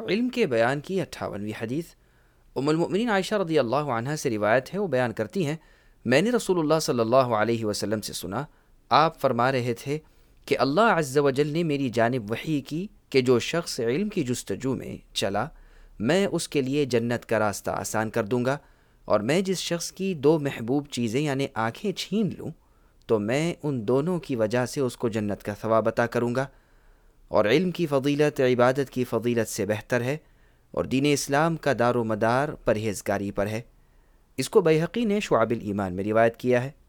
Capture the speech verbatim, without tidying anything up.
इल्म के बयान की अट्ठावनवीं हदीस। उम्मुल मोमिनीन आयशा रज़ी अल्लाह अन्हा से रिवायत है, वो बयान करती हैं, मैंने रसूलुल्लाह सल्लल्लाहु अलैहि वसल्लम से सुना, आप फरमा रहे थे कि अल्लाह अज़्ज़ व जल ने मेरी जानिब वही की कि जो शख्स इल्म की जुस्तजू में चला, मैं उसके लिए जन्नत का रास्ता आसान कर दूंगा, और मैं जिस शख्स की दो महबूब चीज़ें यानी आँखें छीन लूँ, तो मैं उन दोनों की वजह से उसको जन्नत का सवाब अता करूँगा। और इल्म की फ़जीलत इबादत की फ़जीलत से बेहतर है, और दीन इस्लाम का दारो मदार परहेज़गारी पर है। इसको बैहक़ी ने शुअबुल ईमान में रिवायत किया है।